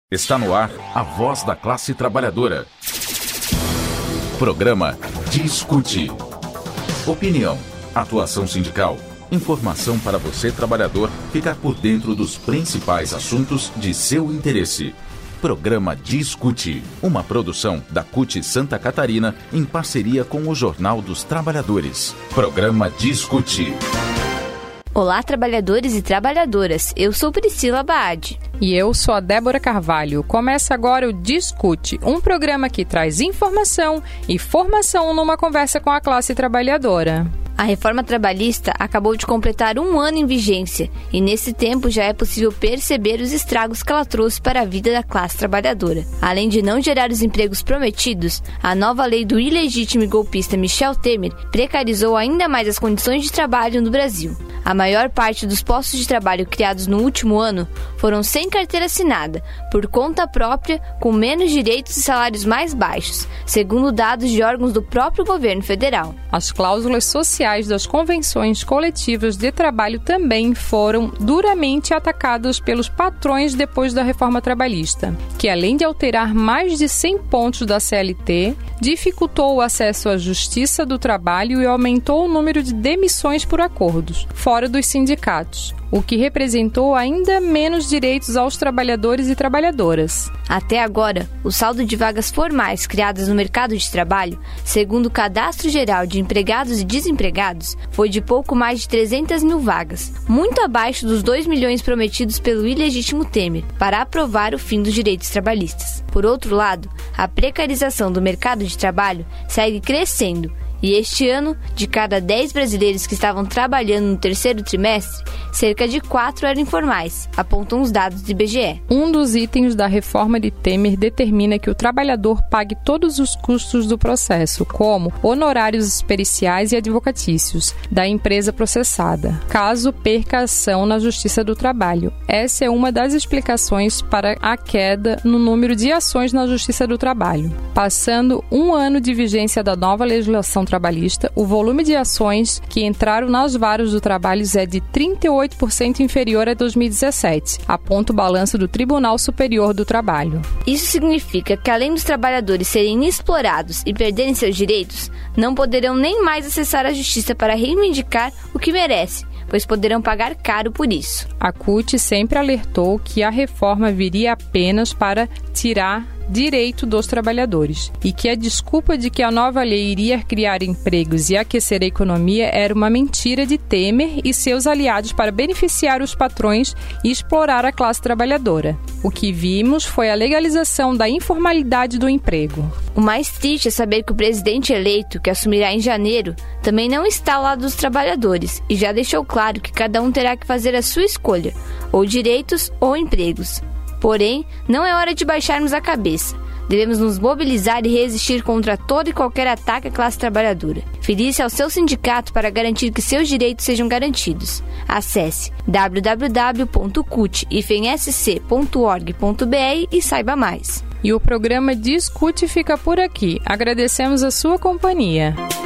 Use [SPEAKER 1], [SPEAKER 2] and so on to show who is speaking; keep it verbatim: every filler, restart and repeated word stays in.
[SPEAKER 1] Está no ar a voz da classe trabalhadora. Programa Discute. Opinião, atuação sindical, informação para você, trabalhador, ficar por dentro dos principais assuntos de seu interesse. Programa Discute, uma produção da C U T Santa Catarina em parceria com o Jornal dos Trabalhadores. Programa Discute.
[SPEAKER 2] Olá, trabalhadores e trabalhadoras. Eu sou Priscila Baade.
[SPEAKER 3] E eu sou a Débora Carvalho. Começa agora o Discute, um programa que traz informação e formação numa conversa com a classe trabalhadora.
[SPEAKER 2] A reforma trabalhista acabou de completar um ano em vigência e nesse tempo já é possível perceber os estragos que ela trouxe para a vida da classe trabalhadora. Além de não gerar os empregos prometidos, a nova lei do ilegítimo e golpista Michel Temer precarizou ainda mais as condições de trabalho no Brasil. A maior parte dos postos de trabalho criados no último ano foram sem carteira assinada, por conta própria, com menos direitos e salários mais baixos, segundo dados de órgãos do próprio governo federal.
[SPEAKER 3] As cláusulas sociais das convenções coletivas de trabalho também foram duramente atacadas pelos patrões depois da reforma trabalhista, que além de alterar mais de cem pontos da C L T, dificultou o acesso à justiça do trabalho e aumentou o número de demissões por acordos, fora dos sindicatos, o que representou ainda menos direitos aos trabalhadores e trabalhadoras.
[SPEAKER 2] Até agora, o saldo de vagas formais criadas no mercado de trabalho, segundo o Cadastro Geral de Empregados e Desempregados, foi de pouco mais de trezentas mil vagas, muito abaixo dos dois milhões prometidos pelo ilegítimo Temer para aprovar o fim dos direitos trabalhistas. Por outro lado, a precarização do mercado de trabalho segue crescendo. E este ano, de cada dez brasileiros que estavam trabalhando no terceiro trimestre, cerca de quatro eram informais, apontam os dados do I B G E.
[SPEAKER 3] Um dos itens da reforma de Temer determina que o trabalhador pague todos os custos do processo, como honorários periciais e advocatícios, da empresa processada, caso perca a ação na Justiça do Trabalho. Essa é uma das explicações para a queda no número de ações na Justiça do Trabalho. Passando um ano de vigência da nova legislação trabalhista, o volume de ações que entraram nas varas do trabalho é de trinta e oito por cento inferior a dois mil e dezessete, aponta o balanço do Tribunal Superior do Trabalho.
[SPEAKER 2] Isso significa que, além dos trabalhadores serem explorados e perderem seus direitos, não poderão nem mais acessar a justiça para reivindicar o que merece, pois poderão pagar caro por isso.
[SPEAKER 3] A C U T sempre alertou que a reforma viria apenas para tirar direito dos trabalhadores e que a desculpa de que a nova lei iria criar empregos e aquecer a economia era uma mentira de Temer e seus aliados para beneficiar os patrões e explorar a classe trabalhadora. O que vimos foi a legalização da informalidade do emprego.
[SPEAKER 2] O mais triste é saber que o presidente eleito, que assumirá em janeiro, também não está ao lado dos trabalhadores e já deixou claro que cada um terá que fazer a sua escolha, ou direitos ou empregos. Porém, não é hora de baixarmos a cabeça. Devemos nos mobilizar e resistir contra todo e qualquer ataque à classe trabalhadora. Filie-se ao seu sindicato para garantir que seus direitos sejam garantidos. Acesse w w w ponto cut hífen s c ponto org ponto b r e saiba mais.
[SPEAKER 3] E o programa Discute fica por aqui. Agradecemos a sua companhia.